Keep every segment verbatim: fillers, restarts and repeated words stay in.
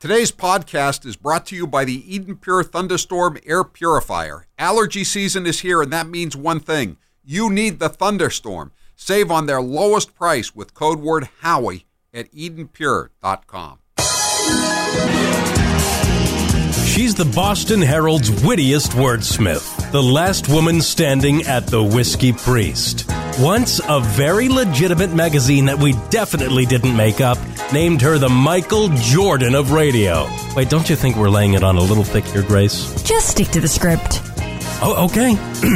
Today's podcast is brought to you by the Eden Pure Thunderstorm Air Purifier. Allergy season is here, and that means one thing. You need the Thunderstorm. Save on their lowest price with code word Howie at eden pure dot com. She's the Boston Herald's wittiest wordsmith, the last woman standing at the Whiskey Priest. Once a very legitimate magazine that we definitely didn't make up named her the Michael Jordan of radio. Wait, don't you think we're laying it on a little thick here, Grace? Just stick to the script. Oh, okay.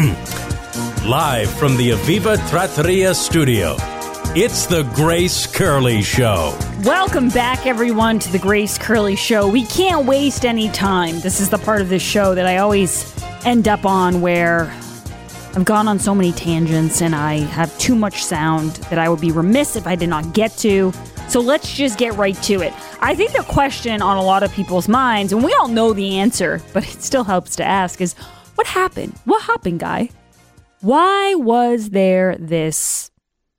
Live from the Aviva Trattoria studio, it's the Grace Curley Show. Welcome back, everyone, to the Grace Curley Show. We can't waste any time. This is the part of the show that I always end up on where I've gone on so many tangents and I have too much sound that I would be remiss if I did not get to. So let's just get right to it. I think the question on a lot of people's minds, and we all know the answer, but it still helps to ask, is what happened? What happened, Guy? Why was there this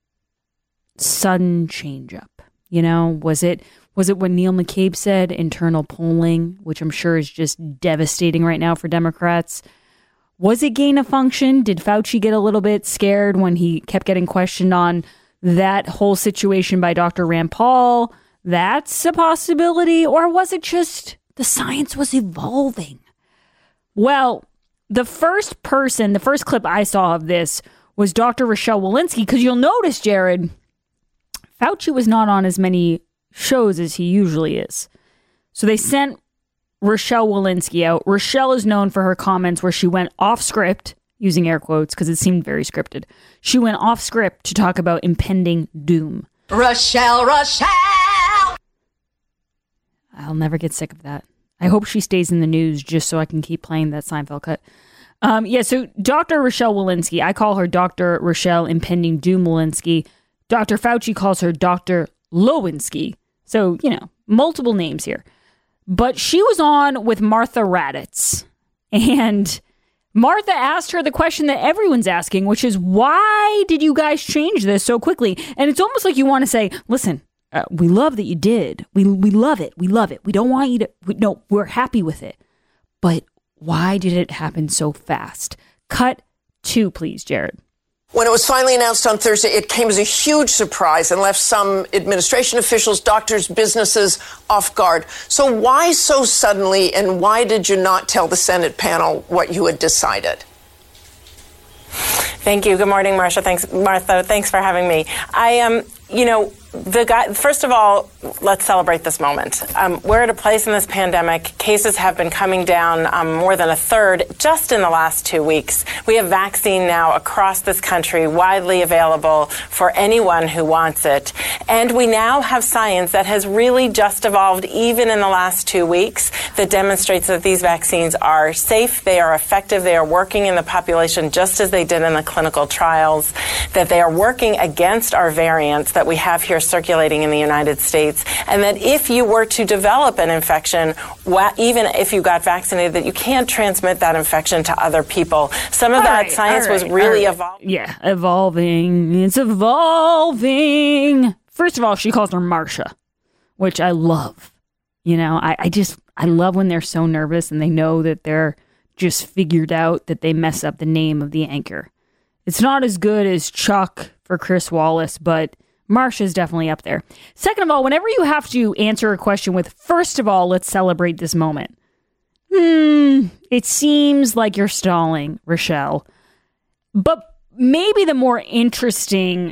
sudden change up? You know, was it was it what Neil McCabe said, internal polling, which I'm sure is just devastating right now for Democrats? Was it gain of function? Did Fauci get a little bit scared when he kept getting questioned on that whole situation by Doctor Rand Paul? That's a possibility. Or was it just the science was evolving? Well, the first person, the first clip I saw of this was Doctor Rochelle Walensky, because you'll notice, Jared, Fauci was not on as many shows as he usually is. So they sent Rochelle Walensky out. Rochelle is known for her comments where she went off script, using air quotes because it seemed very scripted. She went off script to talk about impending doom. Rochelle, Rochelle! I'll never get sick of that. I hope she stays in the news just so I can keep playing that Seinfeld cut. Um, yeah, so Doctor Rochelle Walensky, I call her Doctor Rochelle Impending Doom Walensky. Doctor Fauci calls her Doctor Lewinsky. So, you know, multiple names here. But she was on with Martha Raddatz. And Martha asked her the question that everyone's asking, which is, why did you guys change this so quickly? And it's almost like you want to say, listen, uh, we love that you did. We we love it. We love it. We don't want you to, we, no, we're happy with it. But why did it happen so fast? Cut two, please, Jared. When it was finally announced on Thursday, it came as a huge surprise and left some administration officials, doctors, businesses off guard. So why so suddenly, and why did you not tell the Senate panel what you had decided? Thank you. Good morning, Marcia. Thanks, Martha. Thanks for having me. I um, you know, the guy. First of all, let's celebrate this moment. Um, we're at a place in this pandemic. Cases have been coming down um, more than a third just in the last two weeks. We have vaccine now across this country, widely available for anyone who wants it. And we now have science that has really just evolved even in the last two weeks that demonstrates that these vaccines are safe, they are effective, they are working in the population just as they did in the clinical trials, that they are working against our variants that we have here circulating in the United States, and that if you were to develop an infection, even if you got vaccinated, that you can't transmit that infection to other people. Some of all that right, science right, was really right. evolving. Yeah, evolving. It's evolving. First of all, she calls her Marcia, which I love. You know, I, I just, I love when they're so nervous and they know that they're just figured out that they mess up the name of the anchor. It's not as good as Chuck for Chris Wallace, but Marcia's definitely up there. Second of all, whenever you have to answer a question with, first of all, let's celebrate this moment. Hmm, it seems like you're stalling, Rochelle. But maybe the more interesting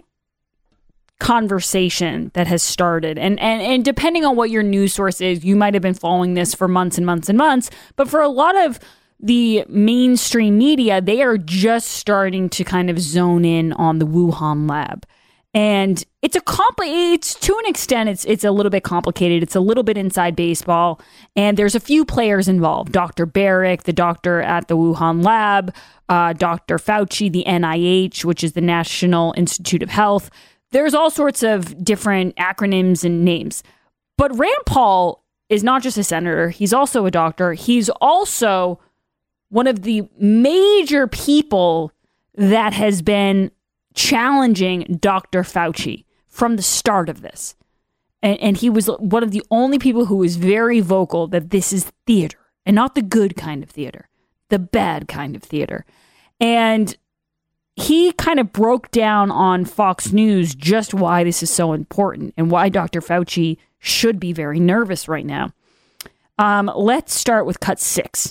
conversation that has started, and, and, and depending on what your news source is, you might have been following this for months and months and months, but for a lot of the mainstream media, they are just starting to kind of zone in on the Wuhan lab. And it's a compli- it's to an extent, it's it's a little bit complicated. It's a little bit inside baseball. And there's a few players involved. Doctor Barrick, the doctor at the Wuhan lab, uh, Doctor Fauci, the N I H, which is the National Institute of Health. There's all sorts of different acronyms and names. But Rand Paul is not just a senator. He's also a doctor. He's also one of the major people that has been challenging Doctor Fauci from the start of this. And, and he was one of the only people who was very vocal that this is theater, and not the good kind of theater, the bad kind of theater. And he kind of broke down on Fox News just why this is so important and why Doctor Fauci should be very nervous right now. Um, let's start with cut six.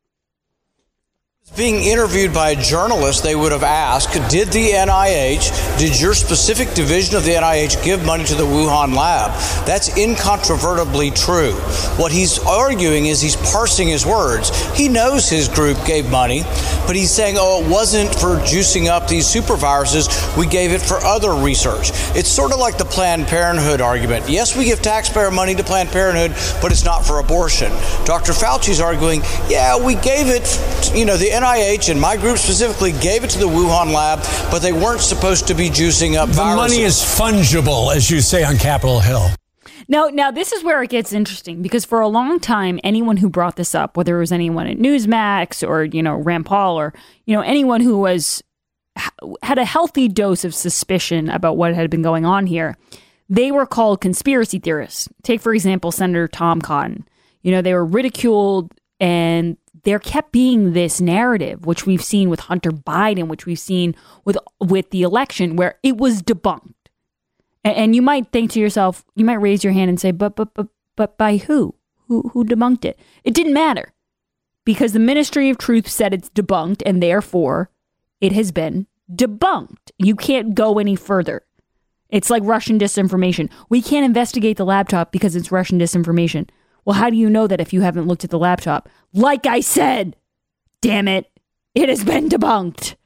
Being interviewed by a journalist, they would have asked, did the N I H, did your specific division of the N I H give money to the Wuhan lab? That's incontrovertibly true. What he's arguing is he's parsing his words. He knows his group gave money, but he's saying, oh, it wasn't for juicing up these super viruses. We gave it for other research. It's sort of like the Planned Parenthood argument. Yes, we give taxpayer money to Planned Parenthood, but it's not for abortion. Doctor Fauci's arguing, yeah, we gave it, you know, the N I H and my group specifically gave it to the Wuhan lab, but they weren't supposed to be juicing up the viruses. Money is fungible, as you say on Capitol Hill. Now, now this is where it gets interesting, because for a long time, anyone who brought this up, whether it was anyone at Newsmax or, you know, Rand Paul or, you know, anyone who was had a healthy dose of suspicion about what had been going on here, they were called conspiracy theorists. Take, for example, Senator Tom Cotton. You know, they were ridiculed, and there kept being this narrative, which we've seen with Hunter Biden, which we've seen with with the election, where it was debunked. And, and you might think to yourself, you might raise your hand and say, but but but but by who? Who who debunked it? It didn't matter, because the Ministry of Truth said it's debunked, and therefore it has been debunked. You can't go any further. It's like Russian disinformation. We can't investigate the laptop because it's Russian disinformation. Well, how do you know that if you haven't looked at the laptop? Like I said, damn it, it has been debunked.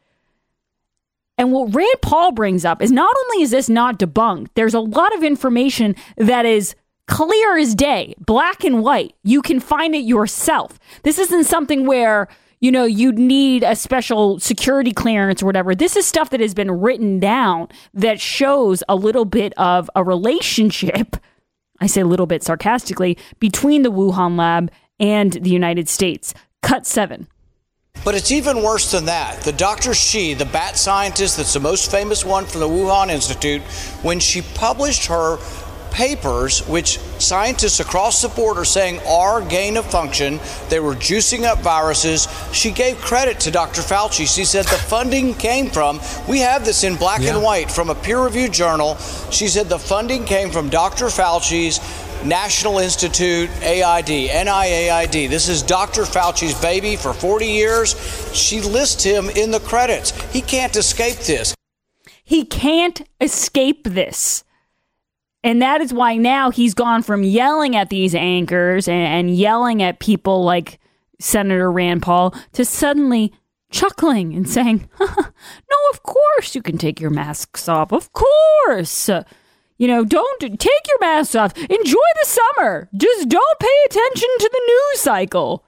And what Rand Paul brings up is not only is this not debunked, there's a lot of information that is clear as day, black and white. You can find it yourself. This isn't something where, you know, you'd need a special security clearance or whatever. This is stuff that has been written down that shows a little bit of a relationship, I say a little bit sarcastically, between the Wuhan lab and the United States. Cut seven. But it's even worse than that. The Doctor Shi, the bat scientist that's the most famous one from the Wuhan Institute, when she published her papers, which scientists across the board are saying are gain of function, they were juicing up viruses, she gave credit to Doctor Fauci. She said the funding came from, we have this in black yeah. and white from a peer-reviewed journal. She said the funding came from Doctor Fauci's National Institute A I D, N I A I D. This is Doctor Fauci's baby for forty years. She lists him in the credits. He can't escape this. He can't escape this. And that is why now he's gone from yelling at these anchors and, and yelling at people like Senator Rand Paul to suddenly chuckling and saying, no, of course you can take your masks off. Of course. You know, don't take your masks off. Enjoy the summer. Just don't pay attention to the news cycle.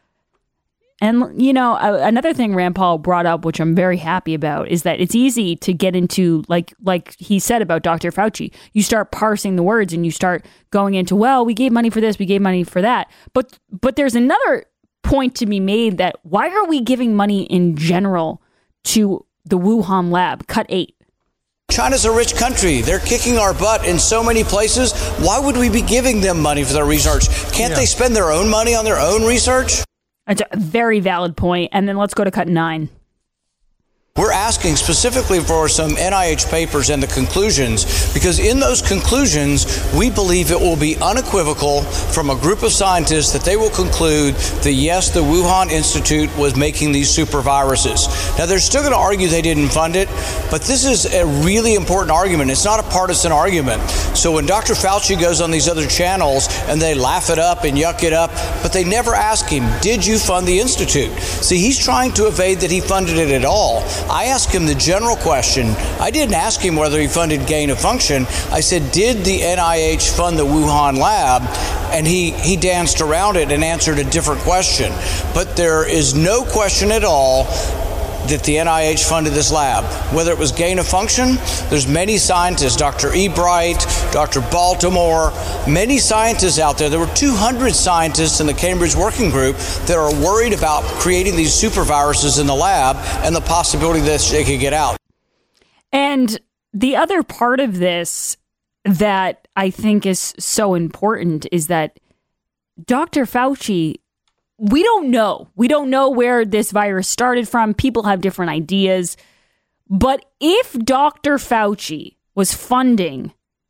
And, you know, another thing Rand Paul brought up, which I'm very happy about, is that it's easy to get into, like like he said about Doctor Fauci. You start parsing the words and you start going into, well, we gave money for this, we gave money for that. But but there's another point to be made that why are we giving money in general to the Wuhan lab? Cut eight. China's a rich country. They're kicking our butt in so many places. Why would we be giving them money for their research? Can't yeah. they spend their own money on their own research? That's a very valid point. And then let's go to cut nine. We're asking specifically for some N I H papers and the conclusions, because in those conclusions, we believe it will be unequivocal from a group of scientists that they will conclude that, yes, the Wuhan Institute was making these super viruses. Now, they're still going to argue they didn't fund it, but this is a really important argument. It's not a partisan argument. So when Doctor Fauci goes on these other channels and they laugh it up and yuck it up, but they never ask him, did you fund the Institute? See, he's trying to evade that he funded it at all. I asked him the general question. I didn't ask him whether he funded gain of function. I said, did the N I H fund the Wuhan lab? And he, he danced around it and answered a different question. But there is no question at all that the N I H funded this lab. Whether it was gain of function, there's many scientists, Doctor Ebright, Doctor Baltimore, many scientists out there. There were two hundred scientists in the Cambridge Working Group that are worried about creating these super viruses in the lab and the possibility that they could get out. And the other part of this that I think is so important is that Doctor Fauci, we don't know. We don't know where this virus started from. People have different ideas. But if Doctor Fauci was funding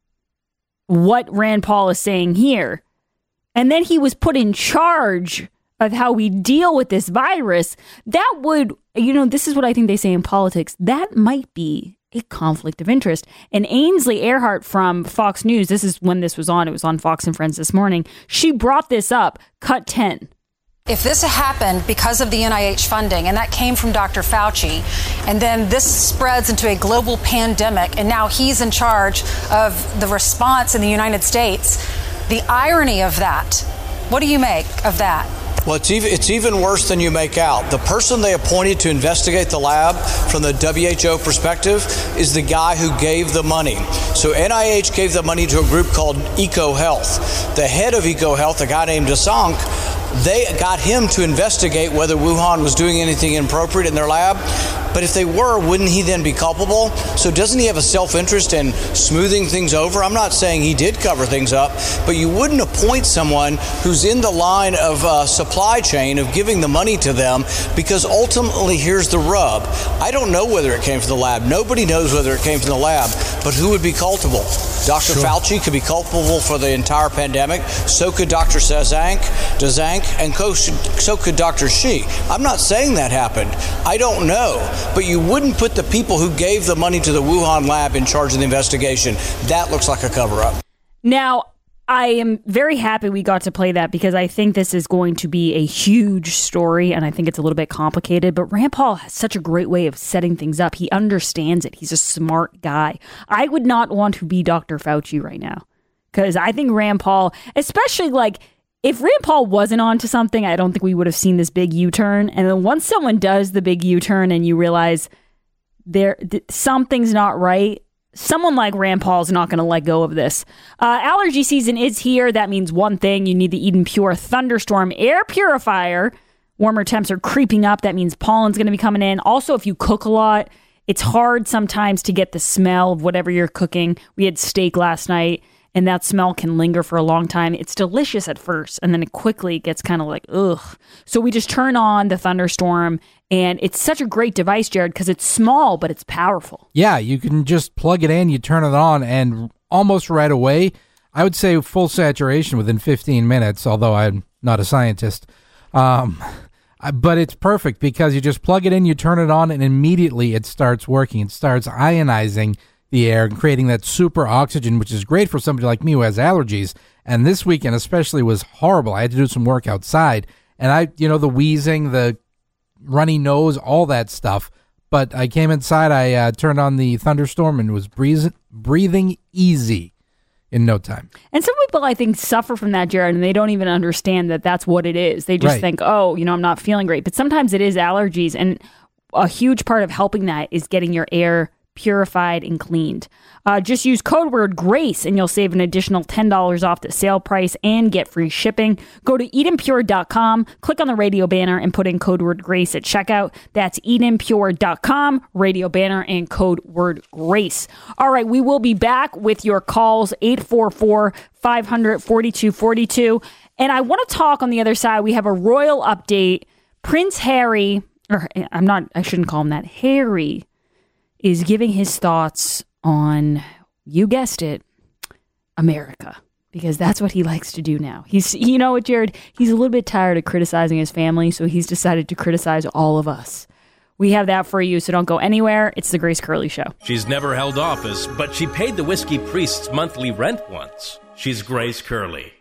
what Rand Paul is saying here, and then he was put in charge of how we deal with this virus, that would, you know, this is what I think they say in politics, that might be a conflict of interest. And Ainsley Earhart from Fox News, this is when this was on, it was on Fox and Friends this morning, she brought this up, cut ten. If this happened because of the N I H funding, and that came from Doctor Fauci, and then this spreads into a global pandemic, and now he's in charge of the response in the United States, the irony of that, what do you make of that? Well, it's even, it's even worse than you make out. The person they appointed to investigate the lab from the W H O perspective is the guy who gave the money. So N I H gave the money to a group called EcoHealth. The head of EcoHealth, a guy named Desank, they got him to investigate whether Wuhan was doing anything inappropriate in their lab. But if they were, wouldn't he then be culpable? So doesn't he have a self-interest in smoothing things over? I'm not saying he did cover things up, but you wouldn't appoint someone who's in the line of uh, supply chain of giving the money to them, because ultimately here's the rub. I don't know whether it came from the lab. Nobody knows whether it came from the lab, but who would be culpable? Doctor Sure. Fauci could be culpable for the entire pandemic. So could Doctor Sazank, Dazank, and so could Doctor Shi. I'm not saying that happened. I don't know. But you wouldn't put the people who gave the money to the Wuhan lab in charge of the investigation. That looks like a cover-up. Now, I am very happy we got to play that, because I think this is going to be a huge story, and I think it's a little bit complicated. But Rand Paul has such a great way of setting things up. He understands it. He's a smart guy. I would not want to be Doctor Fauci right now, because I think Rand Paul, especially like, if Rand Paul wasn't onto something, I don't think we would have seen this big U-turn. And then once someone does the big U-turn and you realize there th- something's not right, someone like Rand Paul is not going to let go of this. Uh, allergy season is here. That means one thing. You need the Eden Pure Thunderstorm Air Purifier. Warmer temps are creeping up. That means pollen's going to be coming in. Also, if you cook a lot, it's hard sometimes to get the smell of whatever you're cooking. We had steak last night, and that smell can linger for a long time. It's delicious at first, and then it quickly gets kind of like, ugh. So we just turn on the Thunderstorm, and it's such a great device, Jared, because it's small, but it's powerful. Yeah, you can just plug it in, you turn it on, and almost right away, I would say full saturation within fifteen minutes, although I'm not a scientist. Um, but it's perfect because you just plug it in, you turn it on, and immediately it starts working. It starts ionizing the air and creating that super oxygen, which is great for somebody like me who has allergies. And this weekend especially was horrible. I had to do some work outside, and I, you know, the wheezing, the runny nose, all that stuff. But I came inside, I uh, turned on the Thunderstorm, and was breathing, breathing easy in no time. And some people, I think, suffer from that, Jared, and they don't even understand that that's what it is. They just right. think, oh, you know, I'm not feeling great. But sometimes it is allergies, and a huge part of helping that is getting your air purified and cleaned. Uh, just use code word GRACE and you'll save an additional ten dollars off the sale price and get free shipping. Go to eden pure dot com, click on the radio banner, and put in code word GRACE at checkout. That's eden pure dot com, radio banner, and code word GRACE. All right, we will be back with your calls, eight four four, five hundred, forty-two forty-two. And I want to talk on the other side. We have a royal update. Prince Harry, or I'm not, I shouldn't call him that, Harry, is giving his thoughts on, you guessed it, America, because that's what he likes to do now. He's, you know what, Jared? He's a little bit tired of criticizing his family, so he's decided to criticize all of us. We have that for you, so don't go anywhere. It's the Grace Curley Show. She's never held office, but she paid the Whiskey Priest's monthly rent once. She's Grace Curley.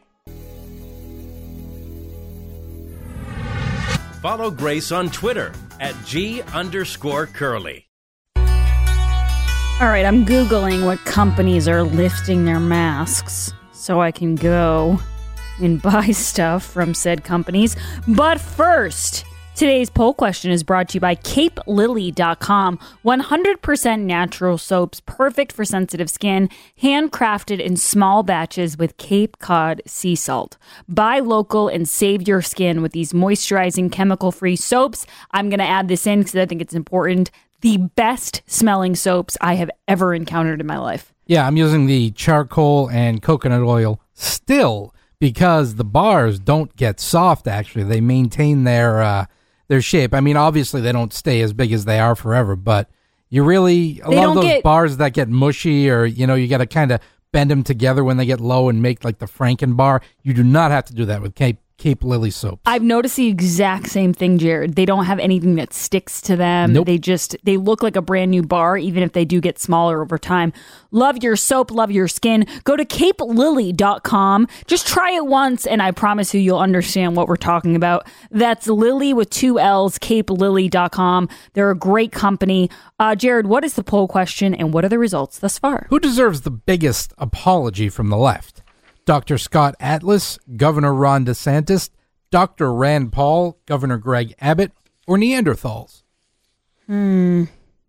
Follow Grace on Twitter at G underscore Curley. All right, I'm Googling what companies are lifting their masks so I can go and buy stuff from said companies. But first, today's poll question is brought to you by cape lily dot com. one hundred percent natural soaps, perfect for sensitive skin, handcrafted in small batches with Cape Cod sea salt. Buy local and save your skin with these moisturizing, chemical-free soaps. I'm going to add this in because I think it's important. The best smelling soaps I have ever encountered in my life. Yeah, I'm using the charcoal and coconut oil still because the bars don't get soft, actually. They maintain their uh, their shape. I mean, obviously, they don't stay as big as they are forever, but you really, a They lot don't of those get- bars that get mushy or, you know, you got to kind of bend them together when they get low and make like the Franken bar. You do not have to do that with Cape Cape Lily soap. I've noticed the exact same thing, Jared. They don't have anything that sticks to them. Nope. They just, they look like a brand new bar, even if they do get smaller over time. Love your soap, love your skin. Go to cape lily dot com. Just try it once, and I promise you, you'll understand what we're talking about. That's Lily with two L's, cape lily dot com. They're a great company. Uh, Jared, what is the poll question, and what are the results thus far? Who deserves the biggest apology from the left? Doctor Scott Atlas, Governor Ron DeSantis, Doctor Rand Paul, Governor Greg Abbott, or Neanderthals? Hmm.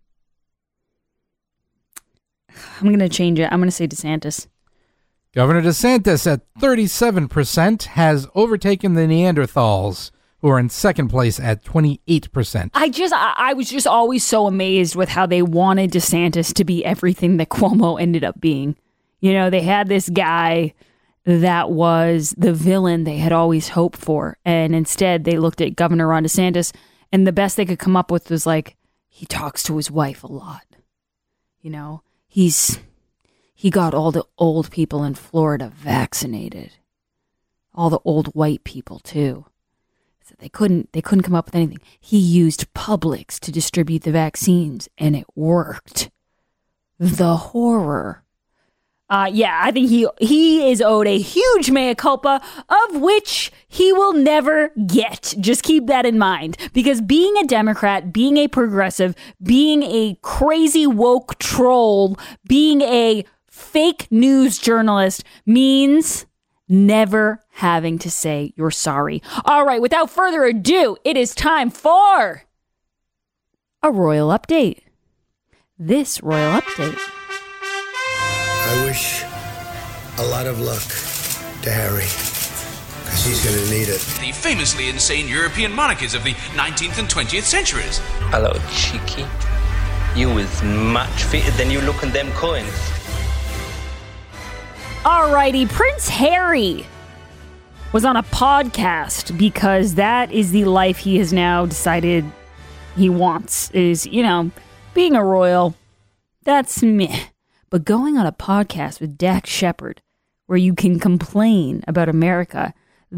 I'm going to change it. I'm going to say DeSantis. Governor DeSantis at thirty-seven percent has overtaken the Neanderthals, who are in second place at twenty-eight percent. I just, I, I was just always so amazed with how they wanted DeSantis to be everything that Cuomo ended up being. You know, they had this guy that was the villain they had always hoped for. And instead, they looked at Governor Ron DeSantis, and the best they could come up with was like, he talks to his wife a lot. You know, he's, he got all the old people in Florida vaccinated. All the old white people, too. So they couldn't, they couldn't come up with anything. He used Publix to distribute the vaccines, and it worked. The horror. Uh, yeah, I think he he is owed a huge mea culpa, of which he will never get. Just keep that in mind. Because being a Democrat, being a progressive, being a crazy woke troll, being a fake news journalist means never having to say you're sorry. All right, without further ado, it is time for a royal update. This royal update. I wish a lot of luck to Harry, because he's going to need it. The famously insane European monarchies of the nineteenth and twentieth centuries. Hello, cheeky. You is much fitter than you look in them coins. Alrighty, Prince Harry was on a podcast because that is the life he has now decided he wants, is, you know, being a royal. That's meh. But going on a podcast with Dax Shepard, where you can complain about America,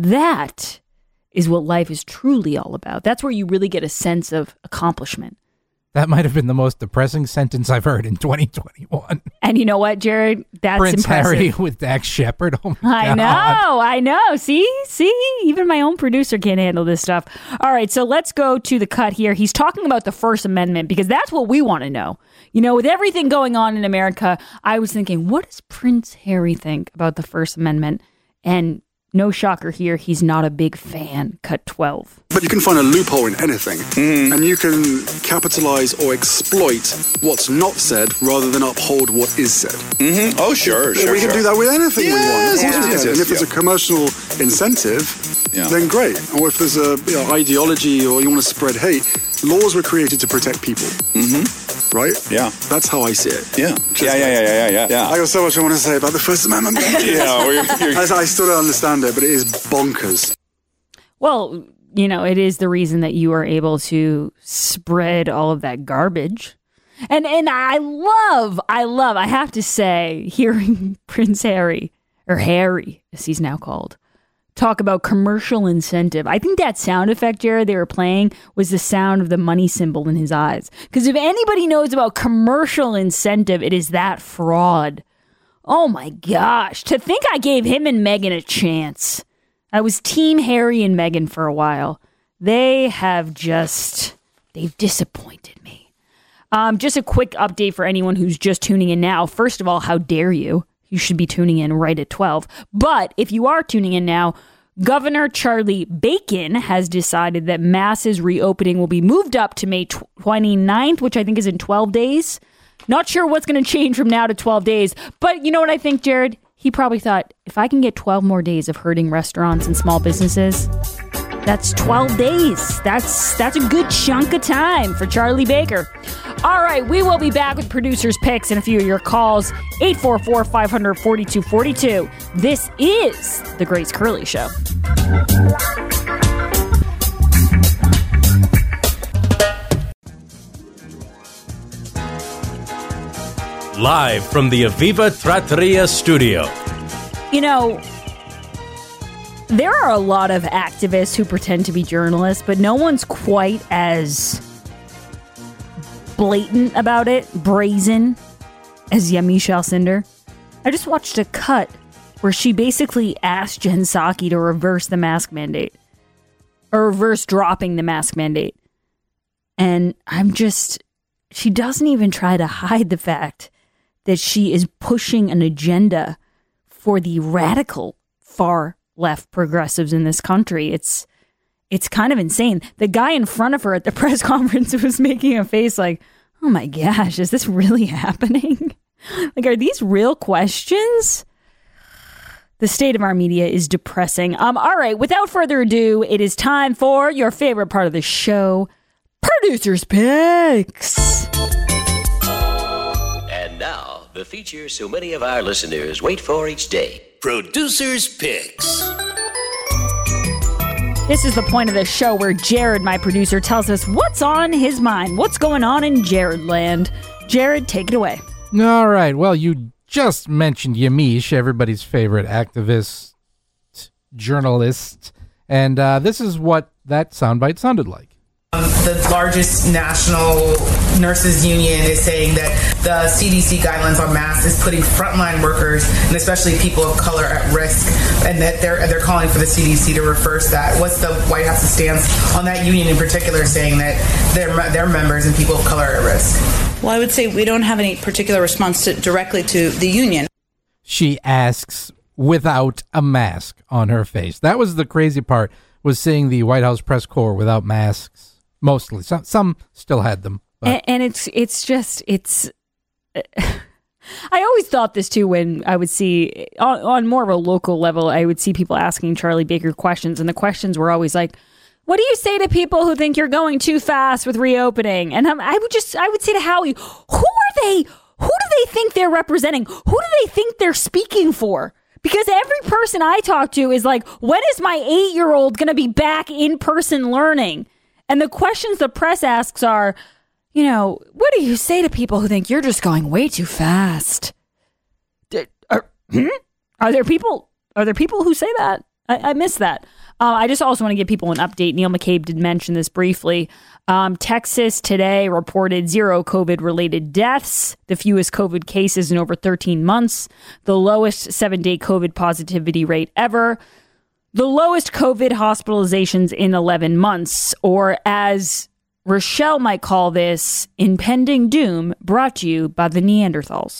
that is what life is truly all about. That's where you really get a sense of accomplishment. That might have been the most depressing sentence I've heard in twenty twenty-one. And you know what, Jared? That's Prince impressive. Harry with Dax Shepard. Oh my I God. know, I know. See, see, even my own producer can't handle this stuff. All right, so let's go to the cut here. He's talking about the First Amendment because that's what we want to know. You know, with everything going on in America, I was thinking, what does Prince Harry think about the First Amendment? And no shocker here, he's not a big fan. Cut twelve. But you can find a loophole in anything, mm. and you can capitalize or exploit what's not said rather than uphold what is said. Mm-hmm. Oh, sure, sure. We can sure. do that with anything yes, we want. Yes, yes, yes, and if yeah. there's a commercial incentive, yeah. then great. Or if there's a you know, ideology or you want to spread hate, laws were created to protect people. Mm-hmm. Right? Yeah. That's how I see it. Yeah. Just yeah, yeah, yeah, yeah, yeah, yeah. I got so much I want to say about the First Amendment. yeah, well, you're, you're... I, I still don't understand it, but it is bonkers. Well, you know, it is the reason that you are able to spread all of that garbage. And and I love, I love, I have to say, hearing Prince Harry, or Harry, as he's now called, talk about commercial incentive. I think that sound effect, Jared, they were playing was the sound of the money symbol in his eyes. Because if anybody knows about commercial incentive, it is that fraud. Oh my gosh. To think I gave him and Meghan a chance. I was Team Harry and Meghan for a while. They have just, they've disappointed me. Um, just a quick update for anyone who's just tuning in now. First of all, how dare you? You should be tuning in right at twelve. But if you are tuning in now, Governor Charlie Bacon has decided that Mass's reopening will be moved up to May twenty-ninth, which I think is in twelve days. Not sure what's going to change from now to twelve days. But you know what I think, Jared? He probably thought, if I can get twelve more days of hurting restaurants and small businesses, that's twelve days. That's that's a good chunk of time for Charlie Baker. All right, we will be back with producers' picks and a few of your calls. eight four four, five hundred, forty-two forty-two. This is The Grace Curley Show. Live from the Aviva Trattoria studio. You know, there are a lot of activists who pretend to be journalists, but no one's quite as blatant about it, brazen, as Yamiche Alcindor. I just watched a cut where she basically asked Jen Psaki to reverse the mask mandate, or reverse dropping the mask mandate. And I'm just, she doesn't even try to hide the fact that she is pushing an agenda for the radical far left progressives in this country. It's it's kind of insane. The guy in front of her at the press conference was making a face like, oh my gosh, is this really happening? Like, are these real questions? The state of our media is depressing. Um, all right, without further ado, it is time for your favorite part of the show, Producers' Picks. And now, the feature so many of our listeners wait for each day. Producers' Picks. This is the point of the show where Jared, my producer, tells us what's on his mind. What's going on in Jared land? Jared, take it away. All right. Well, you just mentioned Yamiche, everybody's favorite activist, journalist. And uh, this is what that soundbite sounded like. Um, the largest national nurses union is saying that the C D C guidelines on masks is putting frontline workers and especially people of color at risk, and that they're they're calling for the C D C to reverse that. What's the White House's stance on that union in particular, saying that their their members and people of color are at risk? Well, I would say we don't have any particular response to, directly to the union. She asks without a mask on her face. That was the crazy part, was seeing the White House press corps without masks. Mostly. Some some still had them. But. And, and it's it's just, it's... I always thought this, too, when I would see, on, on more of a local level, I would see people asking Charlie Baker questions, and the questions were always like, what do you say to people who think you're going too fast with reopening? And I'm, I would just, I would say to Howie, who are they? Who do they think they're representing? Who do they think they're speaking for? Because every person I talk to is like, when is my eight-year-old going to be back in person learning? And the questions the press asks are, you know, what do you say to people who think you're just going way too fast? Are, hmm? are there people? Are there people who say that? I, I missed that. Uh, I just also want to give people an update. Neil McCabe did mention this briefly. Um, Texas today reported zero COVID-related deaths, the fewest COVID cases in over thirteen months, the lowest seven-day COVID positivity rate ever, the lowest COVID hospitalizations in eleven months, or as Rochelle might call this, impending doom, brought to you by the Neanderthals.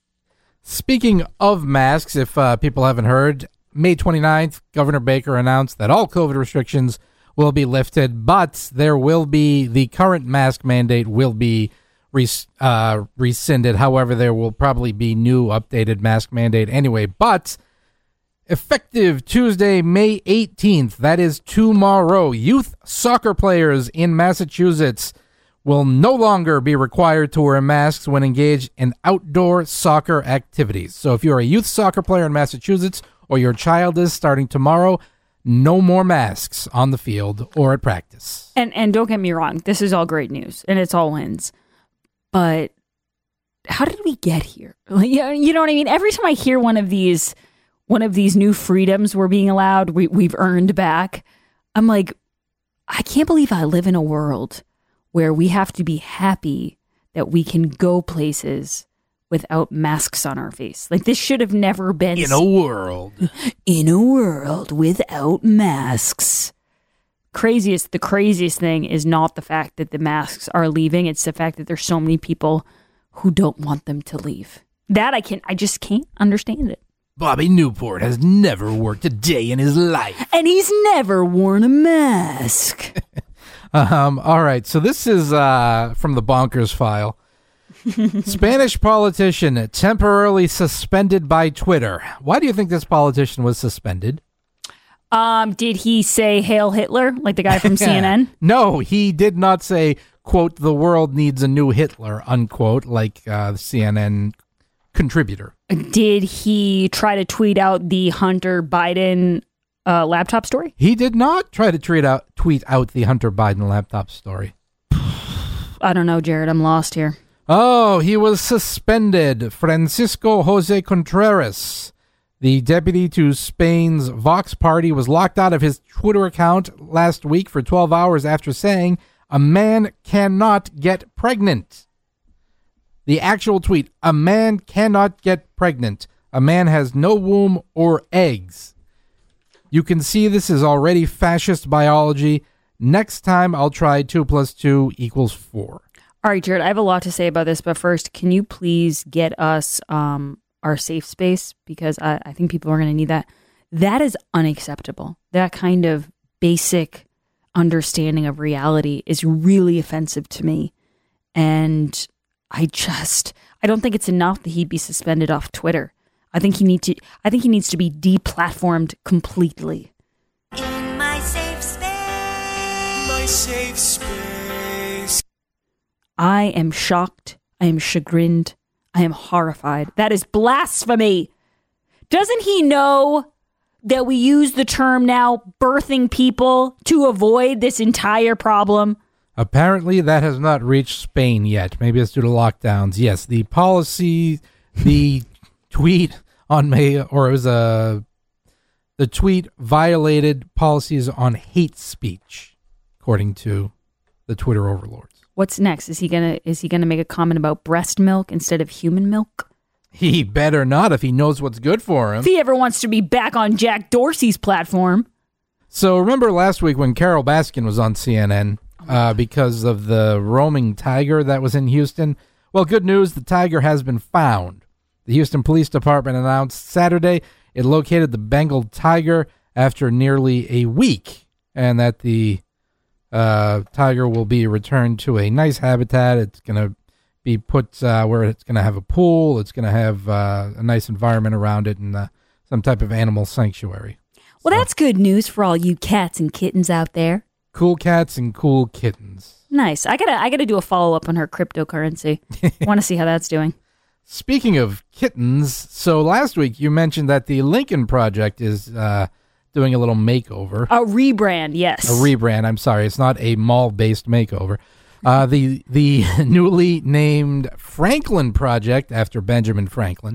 Speaking of masks, if uh, people haven't heard, May twenty-ninth, Governor Baker announced that all COVID restrictions will be lifted, but there will be, the current mask mandate will be res, uh, rescinded. However, there will probably be new updated mask mandate anyway, but effective Tuesday, May eighteenth, that is tomorrow, youth soccer players in Massachusetts will no longer be required to wear masks when engaged in outdoor soccer activities. So if you're a youth soccer player in Massachusetts, or your child is starting tomorrow, no more masks on the field or at practice. And and don't get me wrong, this is all great news, and it's all wins. But how did we get here? You know what I mean? Every time I hear one of these one of these new freedoms we're being allowed, we, we've earned back, I'm like, I can't believe I live in a world where we have to be happy that we can go places without masks on our face. Like, this should have never been... In a world. In a world without masks. Craziest, the craziest thing is not the fact that the masks are leaving. It's the fact that there's so many people who don't want them to leave. That I can, I just can't understand it. Bobby Newport has never worked a day in his life. And he's never worn a mask. um. All right, so this is uh, from the Bonkers file. Spanish politician temporarily suspended by Twitter. Why do you think this politician was suspended? Um, did he say Hail Hitler, like the guy from C N N? No, he did not say, quote, the world needs a new Hitler, unquote, like uh, the C N N contributor. Did he try to tweet out the Hunter Biden uh, laptop story? He did not try to tweet out, tweet out the Hunter Biden laptop story. I don't know, Jared. I'm lost here. Oh, he was suspended. Francisco Jose Contreras, the deputy to Spain's Vox party, was locked out of his Twitter account last week for twelve hours after saying a man cannot get pregnant. The actual tweet, a man cannot get pregnant. A man has no womb or eggs. You can see this is already fascist biology. Next time I'll try two plus two equals four. All right, Jared, I have a lot to say about this, but first, can you please get us um, our safe space? Because I, I think people are going to need that. That is unacceptable. That kind of basic understanding of reality is really offensive to me. And I just, I don't think it's enough that he'd be suspended off Twitter. I think he need to, I think he needs to be deplatformed completely. In my safe space. My safe space. I am shocked. I am chagrined. I am horrified. That is blasphemy. Doesn't he know that we use the term now birthing people to avoid this entire problem? Apparently that has not reached Spain yet. Maybe it's due to lockdowns. Yes, the policy, the tweet on May, or it was a, the tweet violated policies on hate speech, according to the Twitter overlords. What's next? Is he gonna is he gonna make a comment about breast milk instead of human milk? He better not if he knows what's good for him. If he ever wants to be back on Jack Dorsey's platform. So remember last week when Carol Baskin was on C N N uh, because of the roaming tiger that was in Houston? Well, good news, the tiger has been found. The Houston Police Department announced Saturday it located the Bengal tiger after nearly a week, and that the uh, tiger will be returned to a nice habitat. It's going to be put uh, where it's going to have a pool. It's going to have uh, a nice environment around it and uh, some type of animal sanctuary. Well, so, that's good news for all you cats and kittens out there. Cool cats and cool kittens. Nice. I gotta, I gotta do a follow up on her cryptocurrency. Want to see how that's doing. Speaking of kittens, so last week you mentioned that the Lincoln Project is uh, doing a little makeover. A rebrand, yes. A rebrand. I'm sorry, it's not a mall-based makeover. Uh, the the newly named Franklin Project, after Benjamin Franklin,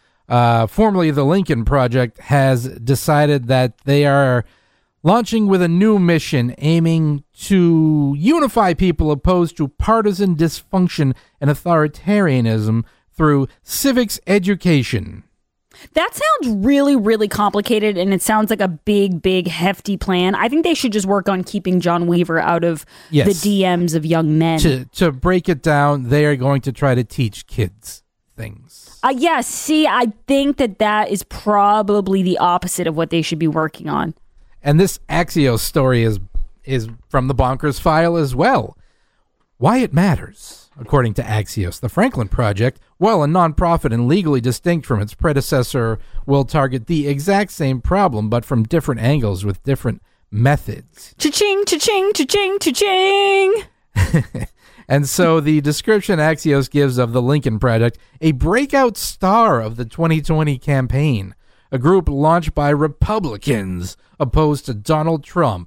uh, formerly the Lincoln Project, has decided that they are launching with a new mission aiming to unify people opposed to partisan dysfunction and authoritarianism through civics education. That sounds really, really complicated, and it sounds like a big, big, hefty plan. I think they should just work on keeping John Weaver out of yes. the D Ms of young men. To, to break it down, they are going to try to teach kids things. Uh, yeah, see, I think that that is probably the opposite of what they should be working on. And this Axios story is is from the Bonkers file as well. Why it matters. According to Axios, the Franklin Project, while a nonprofit and legally distinct from its predecessor, will target the exact same problem, but from different angles with different methods. Cha-ching, cha-ching, cha-ching, cha-ching! And so the description Axios gives of the Lincoln Project, a breakout star of the twenty twenty campaign, a group launched by Republicans opposed to Donald Trump.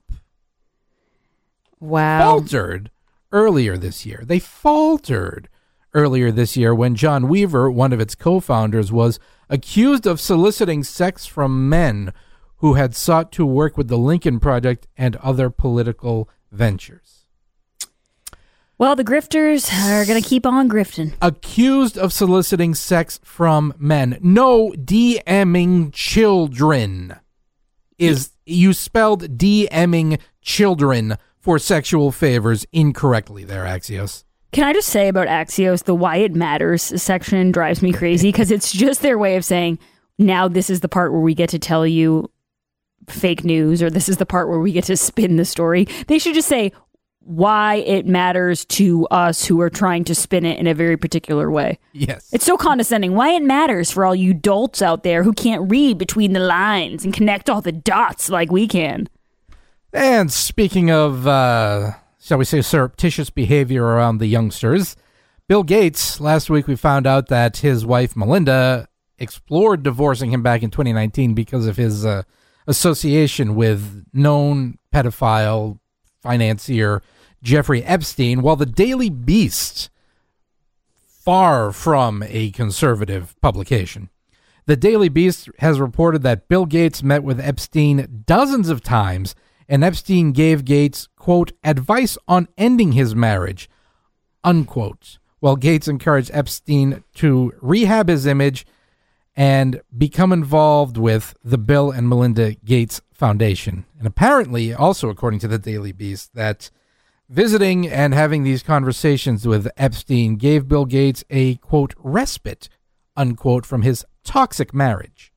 Wow. Faltered earlier this year. They faltered earlier this year when John Weaver, one of its co-founders, was accused of soliciting sex from men who had sought to work with the Lincoln Project and other political ventures. Well, the grifters are going to keep on grifting. Accused of soliciting sex from men. No DMing children. Is you spelled DMing children for sexual favors incorrectly there, Axios. Can I just say about Axios, the why it matters section drives me crazy because it's just their way of saying, now this is the part where we get to tell you fake news, or this is the part where we get to spin the story. They should just say why it matters to us who are trying to spin it in a very particular way. Yes. It's so condescending. Why it matters for all you dolts out there who can't read between the lines and connect all the dots like we can. And speaking of uh, shall we say, surreptitious behavior around the youngsters. Bill Gates, last week we found out that his wife Melinda explored divorcing him back in twenty nineteen because of his uh, association with known pedophile financier Jeffrey Epstein, while the Daily Beast, far from a conservative publication, the Daily Beast has reported that Bill Gates met with Epstein dozens of times, and Epstein gave Gates, quote, advice on ending his marriage, unquote, while Gates encouraged Epstein to rehab his image and become involved with the Bill and Melinda Gates Foundation. And apparently, also according to the Daily Beast, that visiting and having these conversations with Epstein gave Bill Gates a, quote, respite, unquote, from his toxic marriage.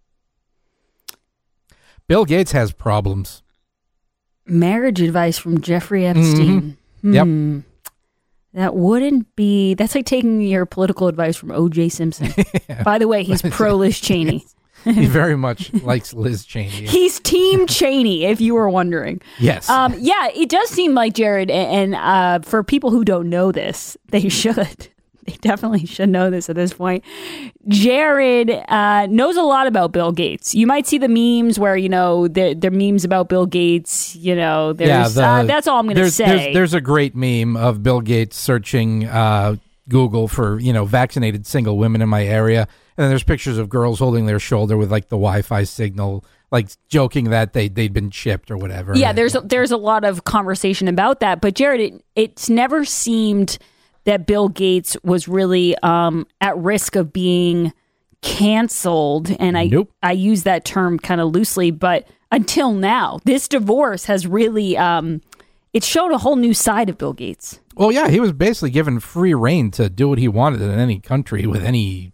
Bill Gates has problems. Marriage advice from Jeffrey Epstein. Mm-hmm. Hmm. Yep. That wouldn't be... That's like taking your political advice from O J Simpson. Yeah. By the way, he's pro-Liz Cheney. He very much likes Liz Cheney. He's Team Cheney, if you were wondering. Yes. Um, yeah, it does seem like, Jared, and, and uh, for people who don't know this, they should. They definitely should know this at this point. Jared uh, knows a lot about Bill Gates. You might see the memes where, you know, they're, they're memes about Bill Gates. You know, there's, yeah, the, uh, that's all I'm going to say. There's, there's a great meme of Bill Gates searching uh, Google for, you know, vaccinated single women in my area. And then there's pictures of girls holding their shoulder with, like, the Wi-Fi signal, like, joking that they, they'd been chipped or whatever. Yeah, there's, there's a lot of conversation about that. But, Jared, it, it's never seemed that Bill Gates was really um, at risk of being canceled. And I nope. I use that term kind of loosely, but until now, this divorce has really, um, it showed a whole new side of Bill Gates. Well, yeah, he was basically given free reign to do what he wanted in any country with any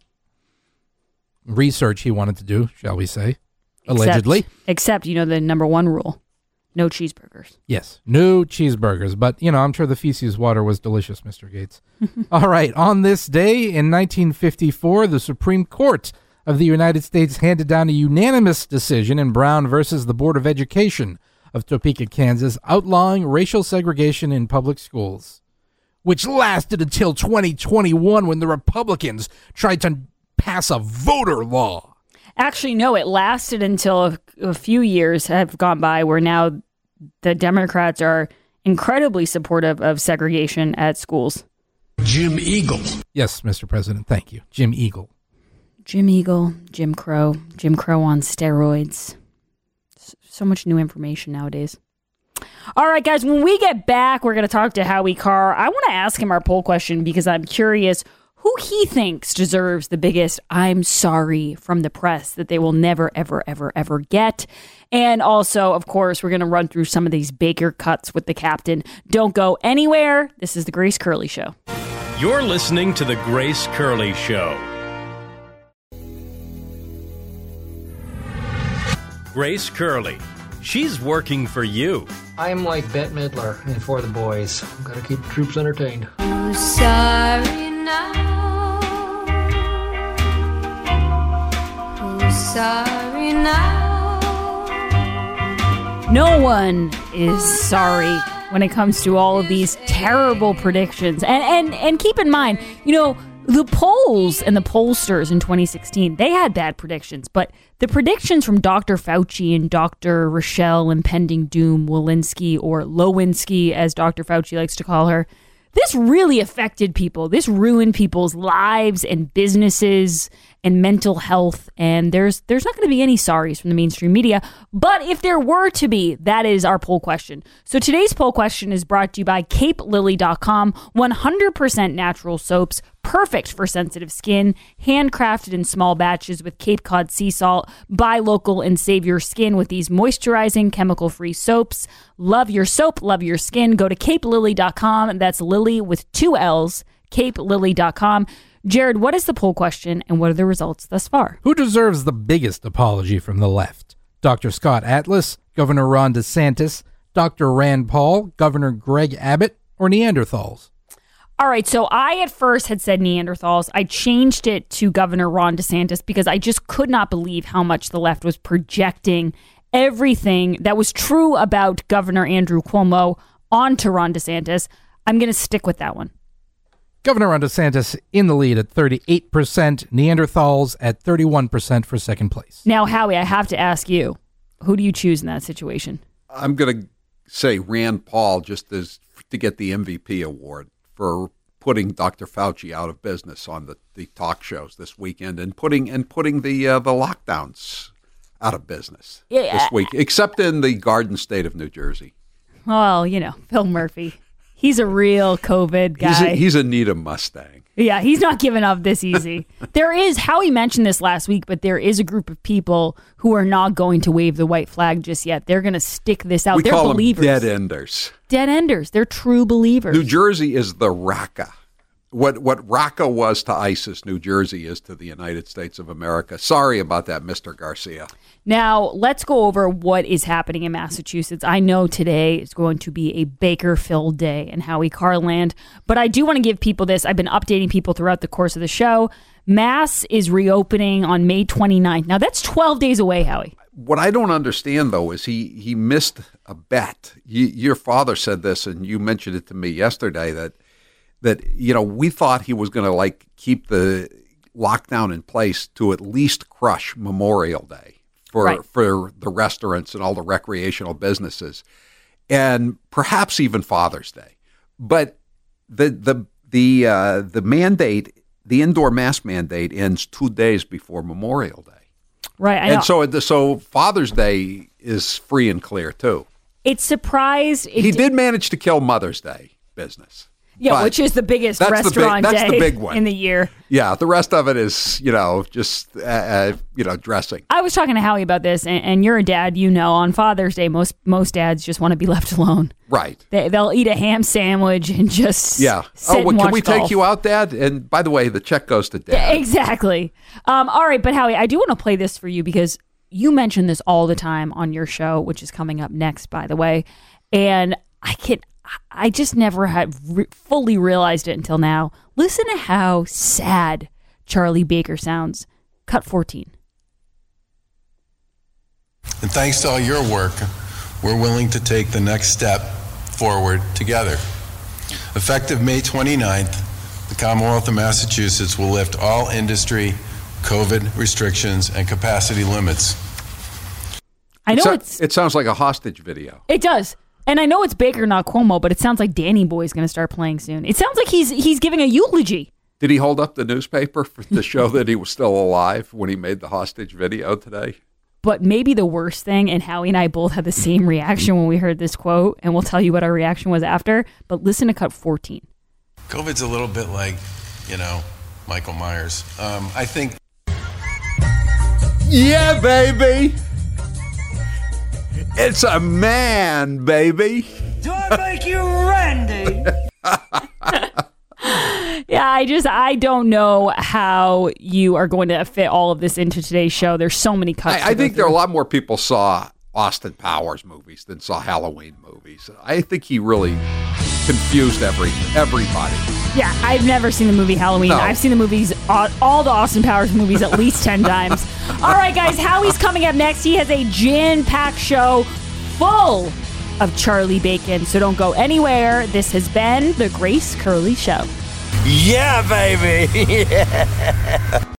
research he wanted to do, shall we say, allegedly. Except, except you know, the number one rule. No cheeseburgers. Yes, no cheeseburgers. But, you know, I'm sure the feces water was delicious, Mister Gates. All right, on this day in nineteen fifty-four, the Supreme Court of the United States handed down a unanimous decision in Brown versus the Board of Education of Topeka, Kansas, outlawing racial segregation in public schools, which lasted until twenty twenty-one when the Republicans tried to pass a voter law. Actually, no, it lasted until a, a few years have gone by where now the Democrats are incredibly supportive of segregation at schools. Jim Eagle. Yes, Mister President, thank you. Jim Eagle. Jim Eagle, Jim Crow, Jim Crow on steroids. So much new information nowadays. All right, guys, when we get back, we're going to talk to Howie Carr. I want to ask him our poll question because I'm curious who he thinks deserves the biggest I'm sorry from the press that they will never, ever, ever, ever get. And also, of course, we're going to run through some of these Baker cuts with the captain. Don't go anywhere. This is the Grace Curley Show. You're listening to the Grace Curley Show. Grace Curley. She's working for you. I'm like Bette Midler in For the Boys. Got to keep the troops entertained. Who's sorry now? Who's sorry now? No one is sorry when it comes to all of these terrible predictions. And and and keep in mind, you know, the polls and the pollsters in twenty sixteen, they had bad predictions, but the predictions from Doctor Fauci and Doctor Rochelle Impending Doom Walensky, or Lewinsky, as Doctor Fauci likes to call her, this really affected people. This ruined people's lives and businesses and mental health. And there's there's not going to be any sorries from the mainstream media. But if there were to be, that is our poll question. So today's poll question is brought to you by Cape Lily dot com. one hundred percent natural soaps, perfect for sensitive skin, handcrafted in small batches with Cape Cod sea salt. Buy local and save your skin with these moisturizing, chemical-free soaps. Love your soap, love your skin. Go to Cape Lily dot com. That's Lily with two L's, Cape Lily dot com. Jared, what is the poll question and what are the results thus far? Who deserves the biggest apology from the left? Doctor Scott Atlas, Governor Ron DeSantis, Doctor Rand Paul, Governor Greg Abbott, or Neanderthals? All right, so I at first had said Neanderthals. I changed it to Governor Ron DeSantis because I just could not believe how much the left was projecting everything that was true about Governor Andrew Cuomo on to Ron DeSantis. I'm going to stick with that one. Governor Ron DeSantis in the lead at thirty-eight percent. Neanderthals at thirty-one percent for second place. Now, Howie, I have to ask you, who do you choose in that situation? I'm going to say Rand Paul just as to get the M V P award for putting Doctor Fauci out of business on the, the talk shows this weekend and putting and putting the uh, the lockdowns out of business yeah. this week, except in the Garden State of New Jersey. Well, you know, Phil Murphy. He's a real COVID guy. He's a, he's a Nita Mustang. Yeah, he's not giving up this easy. There is, Howie mentioned this last week, but there is a group of people who are not going to wave the white flag just yet. They're going to stick this out. We They're call believers. them dead enders. Dead enders. They're true believers. New Jersey is the Raqqa. What what Raqqa was to ISIS, New Jersey is to the United States of America. Sorry about that, Mister Garcia. Now, let's go over what is happening in Massachusetts. I know today is going to be a Baker-filled day in Howie Carland, but I do want to give people this. I've been updating people throughout the course of the show. Mass is reopening on May twenty-ninth. Now, that's twelve days away, Howie. What I don't understand, though, is he, he missed a bet. You, your father said this, and you mentioned it to me yesterday, that that, you know, we thought he was going to, like, keep the lockdown in place to at least crush Memorial Day for Right. for the restaurants and all the recreational businesses, and perhaps even Father's Day. But the the the uh, the mandate, the indoor mask mandate, ends two days before Memorial Day. Right. I and know. so so Father's Day is free and clear, too. It surprised. It He did manage to kill Mother's Day business. Yeah, But which is the biggest that's the big- restaurant that's day the big one. in the year. Yeah, the rest of it is, you know, just, uh, uh, you know, dressing. I was talking to Howie about this, and, and you're a dad, you know, on Father's Day, most most dads just want to be left alone. Right. They, they'll eat a ham sandwich and just Yeah. sit Oh, well, and can watch we golf. take you out, Dad? And by the way, the check goes to Dad. Yeah, exactly. Um, all right, but Howie, I do want to play this for you because you mention this all the time on your show, which is coming up next, by the way. And I can, I just never had re- fully realized it until now. Listen to how sad Charlie Baker sounds. Cut fourteen. And thanks to all your work, we're willing to take the next step forward together. Effective May twenty-ninth, the Commonwealth of Massachusetts will lift all industry COVID restrictions and capacity limits. I know it, so- it's it sounds like a hostage video. it does. And I know it's Baker, not Cuomo, but it sounds like Danny Boy's going to start playing soon. It sounds like he's he's giving a eulogy. Did he hold up the newspaper for, to show that he was still alive when he made the hostage video today? But maybe the worst thing, and Howie and I both had the same reaction when we heard this quote, and we'll tell you what our reaction was after, but listen to cut fourteen. COVID's a little bit like, you know, Michael Myers. Um, I think... Yeah, baby. It's a man, baby. Do I make you Randy? Yeah, I just, I don't know how you are going to fit all of this into today's show. There's so many cuts. I, I think there are a lot more people saw Austin Powers movies than saw Halloween movies. I think he really confused every everybody. Yeah, I've never seen the movie Halloween. No. I've seen the movies, all, all the Austin Powers movies at least ten times. All right, guys, Howie's coming up next. He has a jam-packed show full of Charlie Bacon, so don't go anywhere. This has been The Grace Curley Show. Yeah, baby. Yeah.